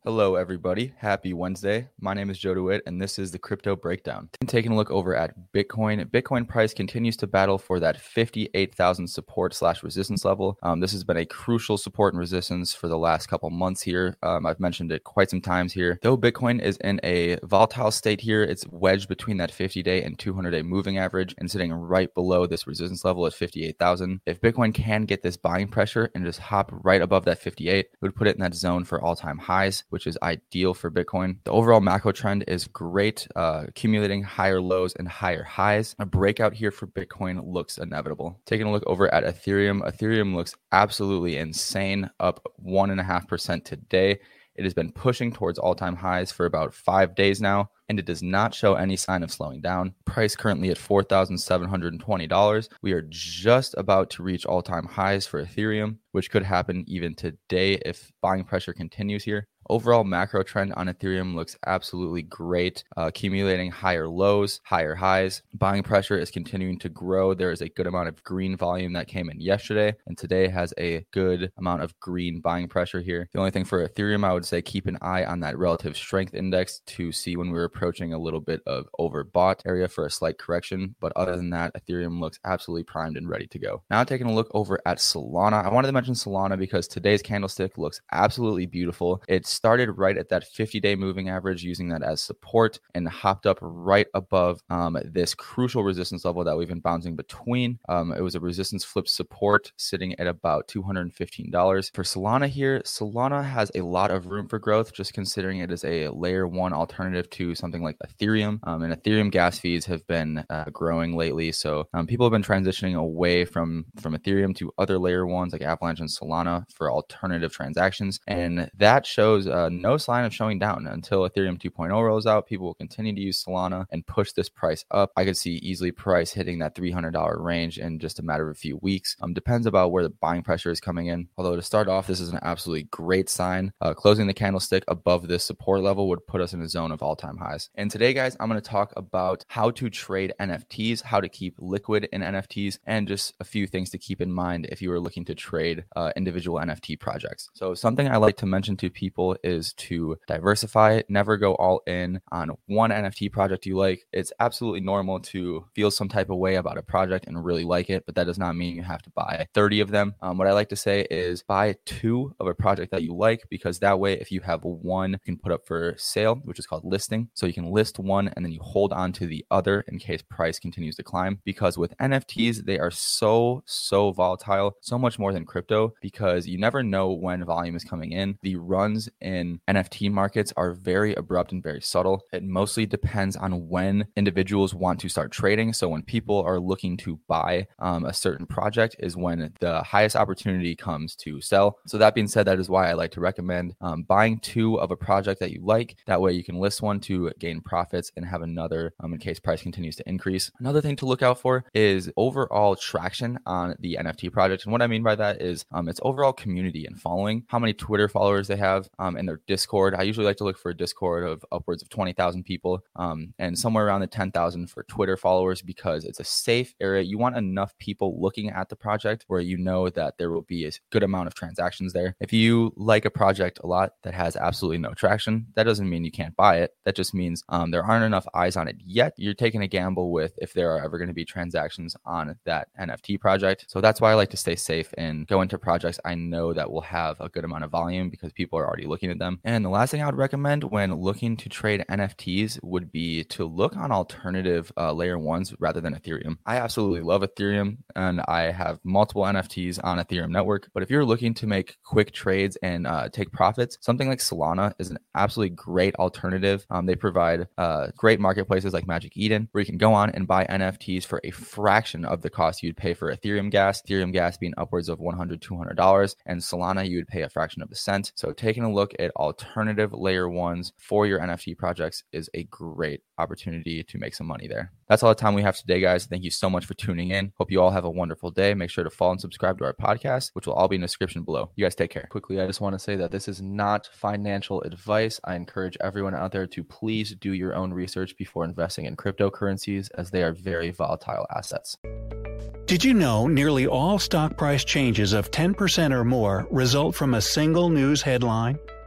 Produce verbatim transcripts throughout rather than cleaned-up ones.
Hello, everybody. Happy Wednesday. My name is Joe DeWitt, and this is the Crypto Breakdown. Taking a look over at Bitcoin, Bitcoin price continues to battle for that fifty-eight thousand support slash resistance level. Um, this has been a crucial support and resistance for the last couple months here. Um, I've mentioned it quite some times here. Though Bitcoin is in a volatile state here, it's wedged between that fifty-day and two hundred day moving average and sitting right below this resistance level at fifty-eight thousand. If Bitcoin can get this buying pressure and just hop right above that fifty-eight, it would put it in that zone for all-time highs, which is ideal for Bitcoin. The overall macro trend is great, uh, accumulating higher lows and higher highs. A breakout here for Bitcoin looks inevitable. Taking a look over at Ethereum, Ethereum looks absolutely insane, up one and a half percent today. It has been pushing towards all-time highs for about five days now, and it does not show any sign of slowing down. Price currently at four thousand seven hundred twenty dollars. We are just about to reach all-time highs for Ethereum, which could happen even today if buying pressure continues here. Overall macro trend on Ethereum looks absolutely great, uh, accumulating higher lows, higher highs. Buying pressure is continuing to grow. There is a good amount of green volume that came in yesterday, and today has a good amount of green buying pressure here. The only thing for Ethereum, I would say keep an eye on that relative strength index to see when we're approaching a little bit of overbought area for a slight correction. But other than that, Ethereum looks absolutely primed and ready to go. Now taking a look over at Solana. I wanted to mention Solana because today's candlestick looks absolutely beautiful. It's started right at that fifty-day moving average, using that as support, and hopped up right above um, this crucial resistance level that we've been bouncing between. Um, it was a resistance flip support sitting at about two hundred fifteen dollars. For Solana here, Solana has a lot of room for growth, just considering it is a layer one alternative to something like Ethereum. Um, and Ethereum gas fees have been uh, growing lately. So um, people have been transitioning away from, from Ethereum to other layer ones like Avalanche and Solana for alternative transactions. And that shows uh, no sign of showing down until Ethereum two point oh rolls out. People will continue to use Solana and push this price up. I could see easily price hitting that three hundred dollars range in just a matter of a few weeks. Um, depends about where the buying pressure is coming in. Although to start off, this is an absolutely great sign. Uh, closing the candlestick above this support level would put us in a zone of all-time highs. And today, guys, I'm going to talk about how to trade N F Ts, how to keep liquid in N F Ts, and just a few things to keep in mind if you are looking to trade uh, individual N F T projects. So something I like to mention to people is to diversify, never go all in on one N F T project you like. It's absolutely normal to feel some type of way about a project and really like it, but that does not mean you have to buy thirty of them. Um, what I like to say is buy two of a project that you like, because that way, if you have one, you can put up for sale, which is called listing. So you can list one and then you hold on to the other in case price continues to climb. Because with N F Ts, they are so, so volatile, so much more than crypto, because you never know when volume is coming in. The runs in N F T markets are very abrupt and very subtle. It mostly depends on when individuals want to start trading. So when people are looking to buy um, a certain project is when the highest opportunity comes to sell. So that being said, that is why I like to recommend um, buying two of a project that you like. That way you can list one to gain profits and have another um, in case price continues to increase. Another thing to look out for is overall traction on the N F T project. And what I mean by that is um, its overall community and following, how many Twitter followers they have um, and their Discord. I usually like to look for a Discord of upwards of twenty thousand people um, and somewhere around the ten thousand for Twitter followers, because it's a safe area. You want enough people looking at the project where you know that there will be a good amount of transactions there. If you like a project a lot that has absolutely no traction, that doesn't mean you can't buy it. That just means um, there aren't enough eyes on it yet. You're taking a gamble with if there are ever going to be transactions on that N F T project. So that's why I like to stay safe and go into projects I know that will have a good amount of volume, because people are already looking at them. And the last thing I would recommend when looking to trade N F Ts would be to look on alternative uh, layer ones rather than Ethereum. I absolutely love Ethereum and I have multiple N F Ts on Ethereum network. But if you're looking to make quick trades and uh, take profits, something like Solana is an absolutely great alternative. Um, they provide uh, great marketplaces like Magic Eden, where you can go on and buy N F Ts for a fraction of the cost you'd pay for Ethereum gas. Ethereum gas being upwards of one hundred dollars, two hundred dollars, and Solana you would pay a fraction of a cent. So taking a look at alternative layer ones for your N F T projects is a great opportunity to make some money there. That's all the time we have today, guys. Thank you so much for tuning in. Hope you all have a wonderful day. Make sure to follow and subscribe to our podcast, which will all be in the description below. You guys take care. Quickly, I just want to say that this is not financial advice. I encourage everyone out there to please do your own research before investing in cryptocurrencies, as they are very volatile assets. Did you know nearly all stock price changes of ten percent or more result from a single news headline?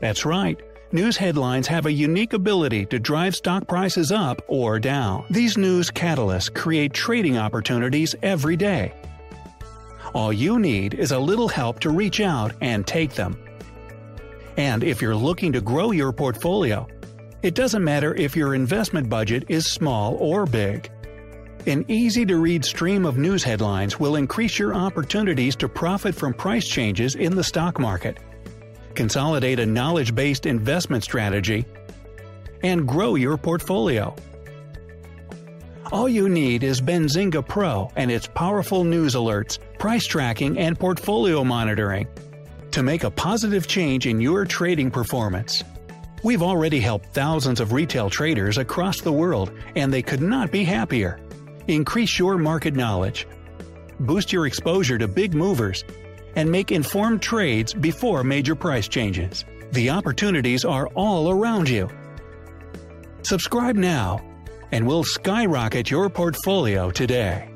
That's right. News headlines have a unique ability to drive stock prices up or down. These news catalysts create trading opportunities every day. All you need is a little help to reach out and take them. And if you're looking to grow your portfolio, it doesn't matter if your investment budget is small or big. An easy-to-read stream of news headlines will increase your opportunities to profit from price changes in the stock market, consolidate a knowledge-based investment strategy, and grow your portfolio. All you need is Benzinga Pro and its powerful news alerts, price tracking, and portfolio monitoring to make a positive change in your trading performance. We've already helped thousands of retail traders across the world, and they could not be happier. Increase your market knowledge, boost your exposure to big movers, and make informed trades before major price changes. The opportunities are all around you. Subscribe now, and we'll skyrocket your portfolio today.